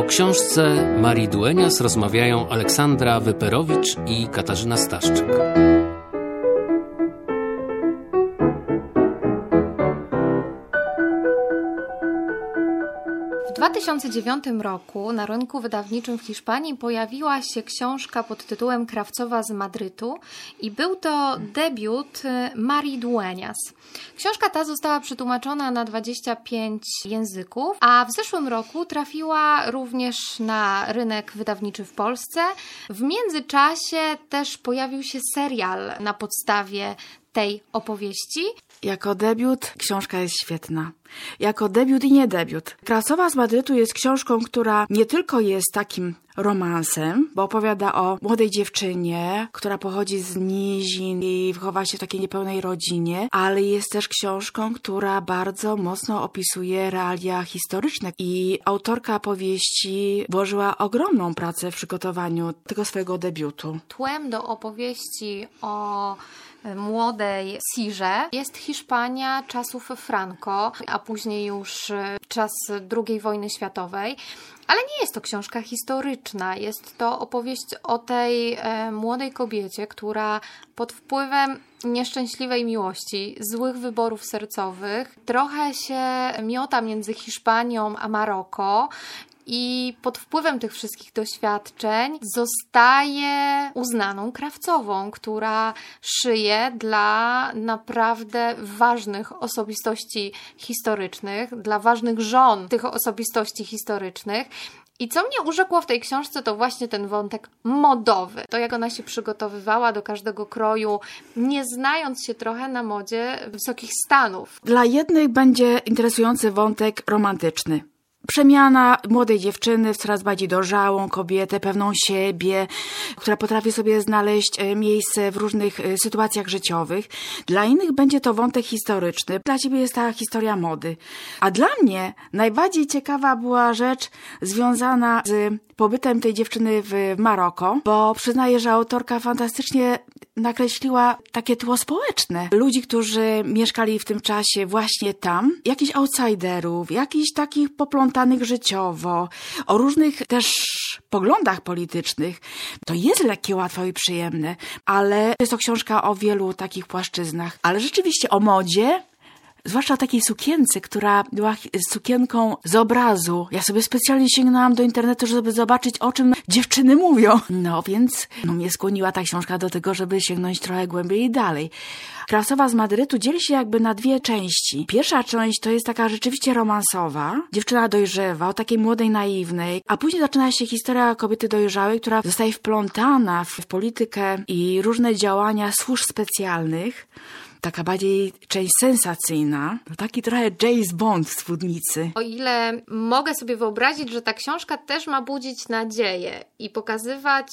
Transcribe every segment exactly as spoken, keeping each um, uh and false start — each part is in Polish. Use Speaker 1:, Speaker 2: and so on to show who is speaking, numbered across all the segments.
Speaker 1: książce Marii Duenias rozmawiają Aleksandra Wyperowicz i Katarzyna Staszczyk.
Speaker 2: W dwa tysiące dziewiątym roku na rynku wydawniczym w Hiszpanii pojawiła się książka pod tytułem Krawcowa z Madrytu i był to debiut Marii Duenias. Książka ta została przetłumaczona na dwadzieścia pięć języków, a w zeszłym roku trafiła również na rynek wydawniczy w Polsce. W międzyczasie też pojawił się serial na podstawie tej opowieści.
Speaker 3: Jako debiut książka jest świetna. Jako debiut i nie debiut. Krawcowa z Madrytu jest książką, która nie tylko jest takim romansem, bo opowiada o młodej dziewczynie, która pochodzi z nizin i wychowa się w takiej niepełnej rodzinie, ale jest też książką, która bardzo mocno opisuje realia historyczne i autorka powieści włożyła ogromną pracę w przygotowaniu tego swojego debiutu.
Speaker 2: Tłem do opowieści o młodej Sirze jest Hiszpania czasów Franco, a później już czas drugiej wojny światowej. Ale nie jest to książka historyczna, jest to opowieść o tej e, młodej kobiecie, która pod wpływem nieszczęśliwej miłości, złych wyborów sercowych, trochę się miota między Hiszpanią a Maroko. I pod wpływem tych wszystkich doświadczeń zostaje uznaną krawcową, która szyje dla naprawdę ważnych osobistości historycznych, dla ważnych żon tych osobistości historycznych. I co mnie urzekło w tej książce, to właśnie ten wątek modowy. To, jak ona się przygotowywała do każdego kroju, nie znając się trochę na modzie wysokich stanów.
Speaker 3: Dla jednych będzie interesujący wątek romantyczny. Przemiana młodej dziewczyny w coraz bardziej dojrzałą kobietę, pewną siebie, która potrafi sobie znaleźć miejsce w różnych sytuacjach życiowych. Dla innych będzie to wątek historyczny. Dla ciebie jest ta historia mody. A dla mnie najbardziej ciekawa była rzecz związana z pobytem tej dziewczyny w Maroko, bo przyznaję, że autorka fantastycznie nakreśliła takie tło społeczne. Ludzi, którzy mieszkali w tym czasie właśnie tam, jakichś outsiderów, jakichś takich poplątanych życiowo, o różnych też poglądach politycznych. To jest lekkie, łatwe i przyjemne, ale jest to książka o wielu takich płaszczyznach. Ale rzeczywiście o modzie, zwłaszcza o takiej sukience, która była sukienką z obrazu. Ja sobie specjalnie sięgnęłam do internetu, żeby zobaczyć, o czym dziewczyny mówią. No więc no, mnie skłoniła ta książka do tego, żeby sięgnąć trochę głębiej i dalej. Krawcowa z Madrytu dzieli się jakby na dwie części. Pierwsza część to jest taka rzeczywiście romansowa. Dziewczyna dojrzewa, o takiej młodej, naiwnej, a później zaczyna się historia kobiety dojrzałej, która zostaje wplątana w politykę i różne działania służb specjalnych. Taka bardziej część sensacyjna, taki trochę James Bond w spódnicy.
Speaker 2: O ile mogę sobie wyobrazić, że ta książka też ma budzić nadzieję i pokazywać,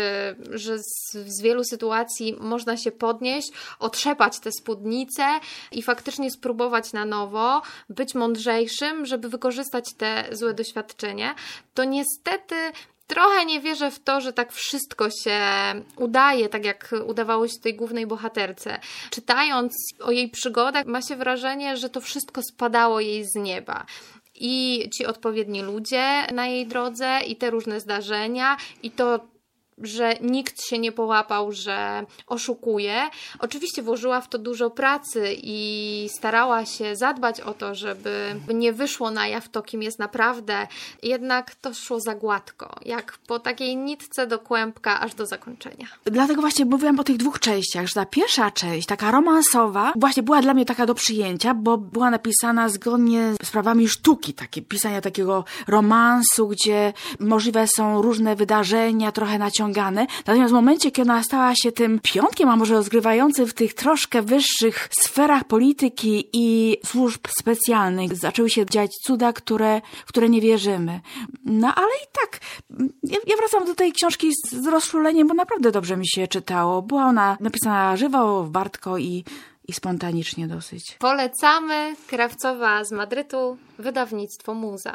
Speaker 2: że z, z wielu sytuacji można się podnieść, otrzepać te spódnice i faktycznie spróbować na nowo, być mądrzejszym, żeby wykorzystać te złe doświadczenia, to niestety trochę nie wierzę w to, że tak wszystko się udaje, tak jak udawało się tej głównej bohaterce. Czytając o jej przygodach, ma się wrażenie, że to wszystko spadało jej z nieba. I ci odpowiedni ludzie na jej drodze, i te różne zdarzenia, i to, że nikt się nie połapał, że oszukuje. Oczywiście włożyła w to dużo pracy i starała się zadbać o to, żeby nie wyszło na jaw to, kim jest naprawdę. Jednak to szło za gładko, jak po takiej nitce do kłębka, aż do zakończenia.
Speaker 3: Dlatego właśnie mówiłam o tych dwóch częściach, że ta pierwsza część, taka romansowa, właśnie była dla mnie taka do przyjęcia, bo była napisana zgodnie z prawami sztuki, takie pisania takiego romansu, gdzie możliwe są różne wydarzenia, trochę naciągane. Natomiast w momencie, kiedy ona stała się tym piątkiem, a może rozgrywającym w tych troszkę wyższych sferach polityki i służb specjalnych, zaczęły się dziać cuda, które, w które nie wierzymy. No ale i tak, ja, ja wracam do tej książki z, z rozczuleniem, bo naprawdę dobrze mi się czytało. Była ona napisana żywo, wartko i, i spontanicznie dosyć.
Speaker 2: Polecamy. Krawcowa z Madrytu, wydawnictwo Muza.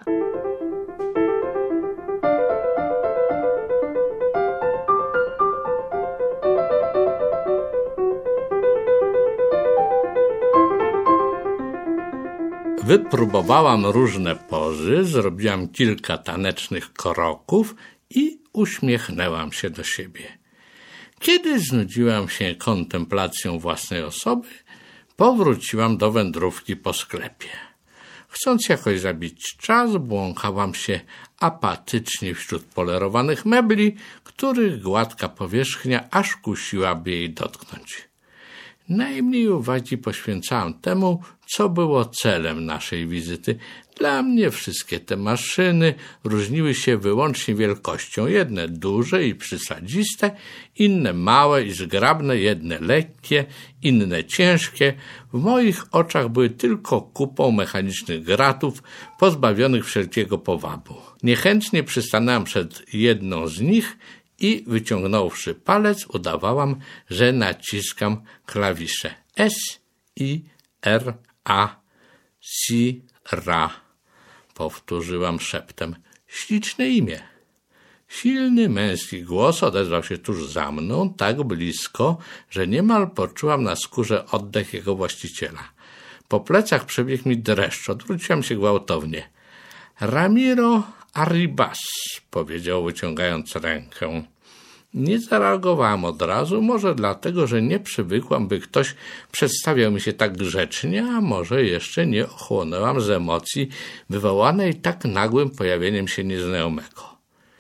Speaker 4: Wypróbowałam różne pozy, zrobiłam kilka tanecznych kroków i uśmiechnęłam się do siebie. Kiedy znudziłam się kontemplacją własnej osoby, powróciłam do wędrówki po sklepie. Chcąc jakoś zabić czas, błąkałam się apatycznie wśród polerowanych mebli, których gładka powierzchnia aż kusiłaby jej dotknąć. Najmniej uwagi poświęcałam temu, co było celem naszej wizyty. Dla mnie wszystkie te maszyny różniły się wyłącznie wielkością. Jedne duże i przysadziste, inne małe i zgrabne, jedne lekkie, inne ciężkie. W moich oczach były tylko kupą mechanicznych gratów, pozbawionych wszelkiego powabu. Niechętnie przystanęłam przed jedną z nich i wyciągnąwszy palec, udawałam, że naciskam klawisze S, I, R, A, Si, Ra. Powtórzyłam szeptem. Śliczne imię. Silny męski głos odezwał się tuż za mną, tak blisko, że niemal poczułam na skórze oddech jego właściciela. Po plecach przebiegł mi dreszcz, odwróciłam się gwałtownie. Ramiro Arribas, powiedział, wyciągając rękę. Nie zareagowałam od razu, może dlatego, że nie przywykłam, by ktoś przedstawiał mi się tak grzecznie, a może jeszcze nie ochłonęłam z emocji wywołanej tak nagłym pojawieniem się nieznajomego.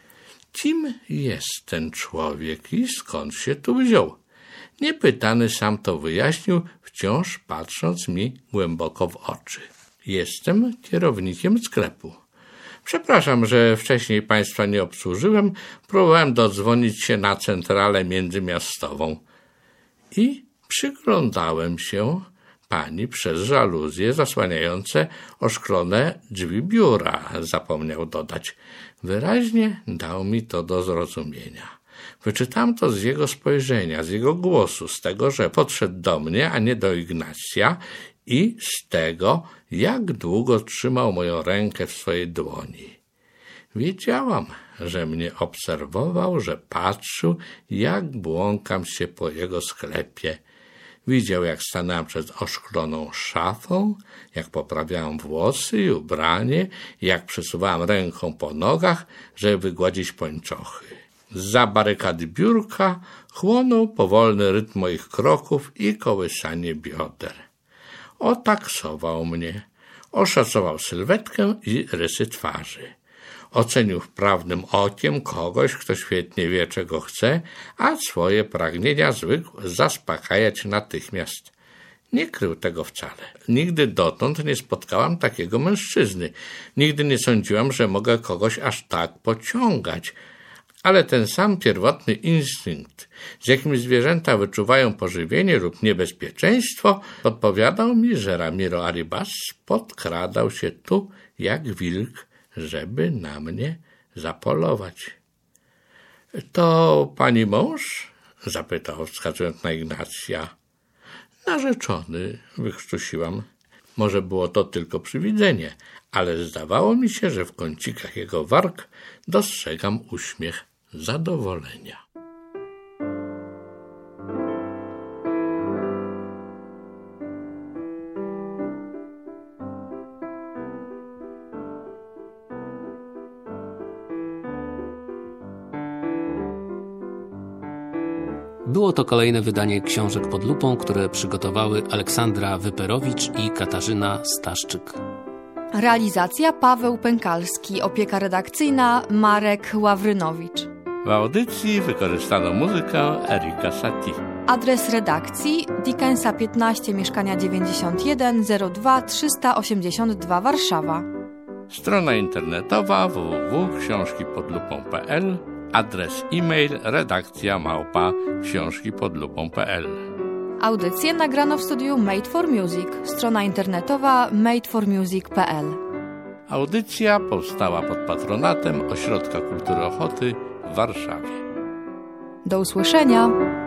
Speaker 4: Kim jest ten człowiek i skąd się tu wziął? Niepytany sam to wyjaśnił, wciąż patrząc mi głęboko w oczy. Jestem kierownikiem sklepu. Przepraszam, że wcześniej państwa nie obsłużyłem. Próbowałem dodzwonić się na centralę międzymiastową. I przyglądałem się pani przez żaluzje zasłaniające oszklone drzwi biura, zapomniał dodać. Wyraźnie dał mi to do zrozumienia. Wyczytałem to z jego spojrzenia, z jego głosu, z tego, że podszedł do mnie, a nie do Ignacja, i z tego, jak długo trzymał moją rękę w swojej dłoni. Wiedziałam, że mnie obserwował, że patrzył, jak błąkam się po jego sklepie. Widział, jak stanęłam przed oszkloną szafą, jak poprawiałam włosy i ubranie, jak przesuwałam ręką po nogach, żeby wygładzić pończochy. Zza barykady biurka chłonął powolny rytm moich kroków i kołysanie bioder. Otaksował mnie, oszacował sylwetkę i rysy twarzy. Ocenił wprawnym okiem kogoś, kto świetnie wie, czego chce, a swoje pragnienia zwykł zaspokajać natychmiast. Nie krył tego wcale. Nigdy dotąd nie spotkałam takiego mężczyzny. Nigdy nie sądziłam, że mogę kogoś aż tak pociągać. Ale ten sam pierwotny instynkt, z jakim zwierzęta wyczuwają pożywienie lub niebezpieczeństwo, podpowiadał mi, że Ramiro Arribas podkradał się tu jak wilk, żeby na mnie zapolować. — To pani mąż? — zapytał, wskazując na Ignacja. — Narzeczony — wykrztusiłam. Może było to tylko przywidzenie, ale zdawało mi się, że w kącikach jego warg dostrzegam uśmiech zadowolenia.
Speaker 1: Było to kolejne wydanie Książek pod lupą, które przygotowały Aleksandra Wyperowicz i Katarzyna Staszczyk.
Speaker 5: Realizacja Paweł Pękalski, opieka redakcyjna Marek Ławrynowicz.
Speaker 4: W audycji wykorzystano muzykę Erika Satie.
Speaker 5: Adres redakcji Dickensa piętnaście, mieszkania dziewięćdziesiąt jeden zero dwa trzysta osiemdziesiąt dwa Warszawa.
Speaker 4: Strona internetowa w w w kropka książki pod lupą kropka p l. Adres e-mail redakcja małpa książki pod lupą kropka p l.
Speaker 5: Audycję nagrano w studiu Made for Music. Strona internetowa made for music kropka p l.
Speaker 4: Audycja powstała pod patronatem Ośrodka Kultury Ochoty w Warszawie.
Speaker 5: Do usłyszenia.